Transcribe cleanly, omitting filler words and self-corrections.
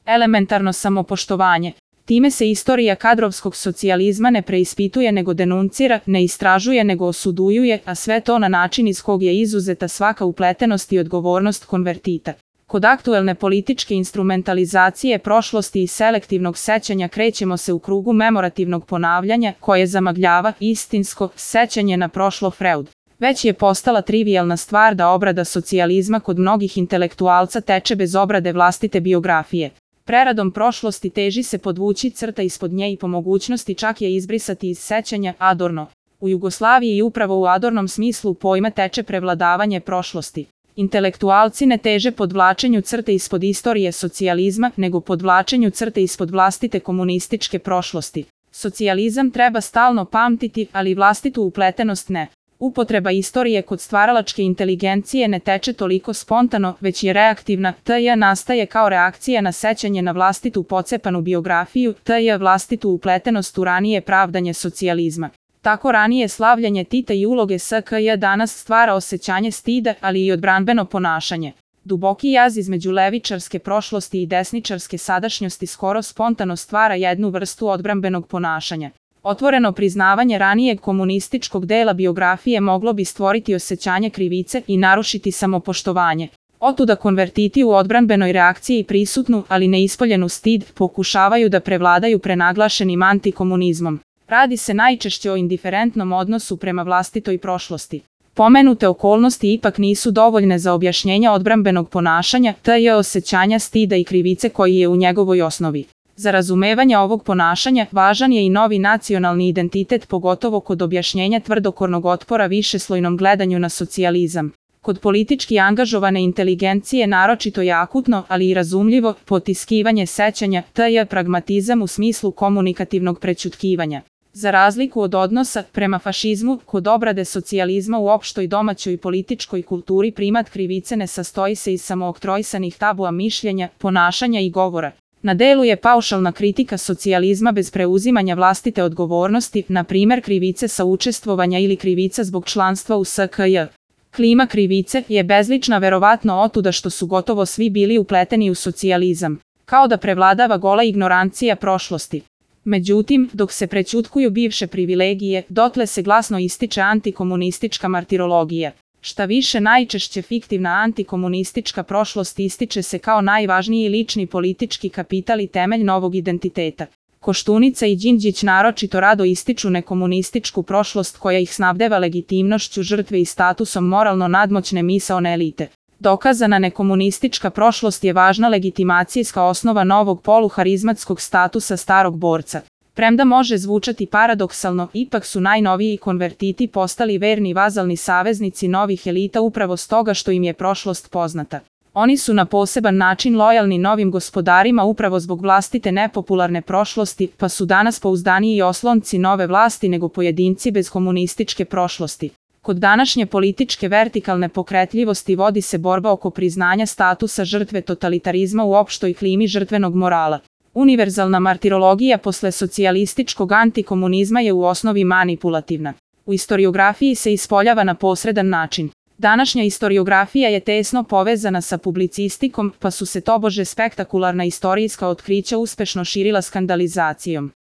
elementarno samopoštovanje. Time se istorija kadrovskog socijalizma ne preispituje nego denuncira, ne istražuje nego osudujuje, a sve to na način iz kog je izuzeta svaka upletenost i odgovornost konvertita. Kod aktuelne političke instrumentalizacije prošlosti i selektivnog sećanja krećemo se u krugu memorativnog ponavljanja koje zamagljava istinsko sećanje na prošlo Freud. Već je postala trivijalna stvar da obrada socijalizma kod mnogih intelektualca teče bez obrade vlastite biografije. Preradom prošlosti teži se podvući crta ispod nje i po mogućnosti čak je izbrisati iz sećanja Adorno. U Jugoslaviji i upravo u Adornom smislu pojma teče prevladavanje prošlosti. Intelektualci ne teže podvlačenju crte ispod istorije socijalizma, nego podvlačenju crte ispod vlastite komunističke prošlosti. Socijalizam treba stalno pamtiti, ali vlastitu upletenost ne. Upotreba istorije kod stvaralačke inteligencije ne teče toliko spontano, već je reaktivna, t.j. nastaje kao reakcija na sećanje na vlastitu pocepanu biografiju, t.j. vlastitu upletenost u ranije pravdanje socijalizma. Tako ranije slavljanje Tita i uloge SKJ danas stvara osjećanje stida, ali i odbranbeno ponašanje. Duboki jaz između levičarske prošlosti i desničarske sadašnjosti skoro spontano stvara jednu vrstu odbranbenog ponašanja. Otvoreno priznavanje ranijeg komunističkog dela biografije moglo bi stvoriti osjećanje krivice i narušiti samopoštovanje. Otuda konvertiti u odbranbenoj reakciji prisutnu, ali neispoljenu stid, pokušavaju da prevladaju prenaglašenim antikomunizmom. Radi se najčešće o indiferentnom odnosu prema vlastitoj prošlosti. Pomenute okolnosti ipak nisu dovoljne za objašnjenje odbranbenog ponašanja, t.j. osjećanja stida i krivice koji je u njegovoj osnovi. Za razumevanje ovog ponašanja važan je i novi nacionalni identitet, pogotovo kod objašnjenja tvrdokornog otpora višeslojnom gledanju na socijalizam. Kod politički angažovane inteligencije naročito je akutno, ali i razumljivo, potiskivanje sećanja, t.j. pragmatizam u smislu komunikativnog prećutkivanja. Za razliku od odnosa prema fašizmu, kod obrade socijalizma u opštoj domaćoj političkoj kulturi primat krivice ne sastoji se iz samooktrojsanih tabua mišljenja, ponašanja i govora. Na delu je paušalna kritika socijalizma bez preuzimanja vlastite odgovornosti, na primer krivice saučestvovanja ili krivica zbog članstva u SKJ. Klima krivice je bezlična verovatno otuda što su gotovo svi bili upleteni u socijalizam, kao da prevladava gola ignorancija prošlosti. Međutim, dok se prećutkuju bivše privilegije, dotle se glasno ističe antikomunistička martirologija. Šta više, najčešće fiktivna antikomunistička prošlost ističe se kao najvažniji lični politički kapital i temelj novog identiteta. Koštunica i Đinđić naročito rado ističu nekomunističku prošlost koja ih snabdeva legitimnošću žrtve i statusom moralno nadmoćne misaone elite. Dokazana nekomunistička prošlost je važna legitimacijska osnova novog poluharizmatskog statusa starog borca. Premda može zvučati paradoksalno, ipak su najnoviji konvertiti postali verni vazalni saveznici novih elita upravo stoga što im je prošlost poznata. Oni su na poseban način lojalni novim gospodarima upravo zbog vlastite nepopularne prošlosti, pa su danas pouzdaniji oslonci nove vlasti nego pojedinci bez komunističke prošlosti. Kod današnje političke vertikalne pokretljivosti vodi se borba oko priznanja statusa žrtve totalitarizma u opštoj klimi žrtvenog morala. Univerzalna martirologija posle socijalističkog antikomunizma je u osnovi manipulativna. U istoriografiji se ispoljava na posredan način. Današnja istoriografija je tesno povezana sa publicistikom, pa su se tobože spektakularna istorijska otkrića uspešno širila skandalizacijom.